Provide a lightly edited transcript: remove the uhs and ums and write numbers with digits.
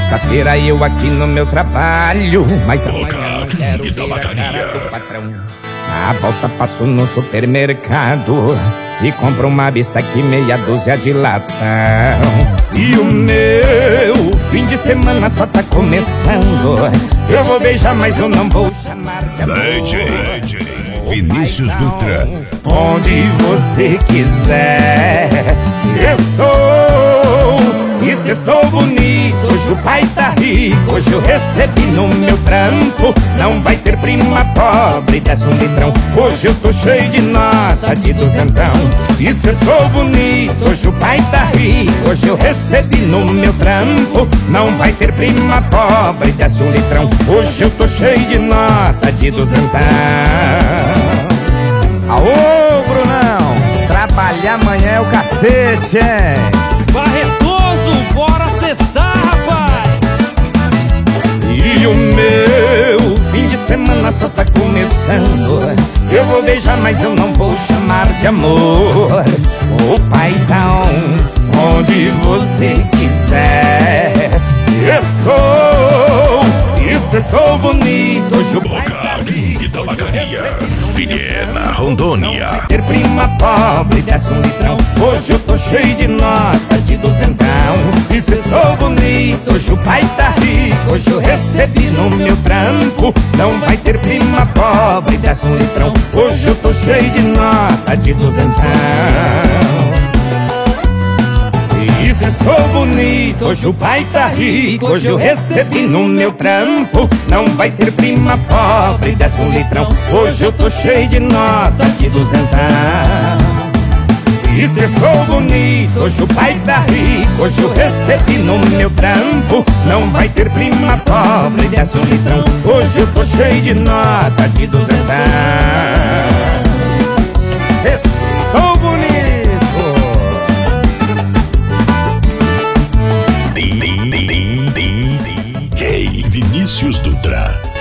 sexta-feira eu aqui no meu trabalho, mas amanhã não quero ver a cara do patrão. Na volta passo no supermercado e compro uma bisteca e meia dúzia de latão. E o meu fim de semana só tá começando. Eu vou beijar, mas eu não vou chamar de amor. DJ Vinícius Dutra. Onde você quiser, se estou. E se estou bonito, hoje o pai tá rico, hoje eu recebi no meu trampo. Não vai ter prima pobre, desce um litrão. Hoje eu tô cheio de nota de duzentão. E se estou bonito, hoje o pai tá rico, hoje eu recebi no meu trampo. Não vai ter prima pobre, desce um litrão. Hoje eu tô cheio de nota de duzentão. Aô, Brunão, trabalhar amanhã é o cacete, hein? Barretoso, bora sextar, rapaz! E o meu fim de semana só tá começando. Eu vou beijar, mas eu não vou chamar de amor. O paizão, onde você quiser, se estou. E se estou bonito, hoje o Boca de tabacaria, Vilhena, Rondônia. vai ter prima pobre, desce um litrão. Hoje eu tô cheio de nota de duzentão. E se estou bonito, hoje o pai tá rico, hoje eu recebi no meu trampo. Não vai ter prima pobre, desce um litrão. Hoje eu tô cheio de nota de duzentão. E se estou bonito, hoje o pai tá rico, hoje eu recebi no meu trampo. Não vai ter prima pobre, desce um litrão. Hoje eu tô cheio de nota de duzentão. E se estou bonito, hoje o pai tá rico, hoje eu recebi no meu trampo. Não vai ter prima pobre, desce um litrão. Hoje eu tô cheio de nota de duzentão.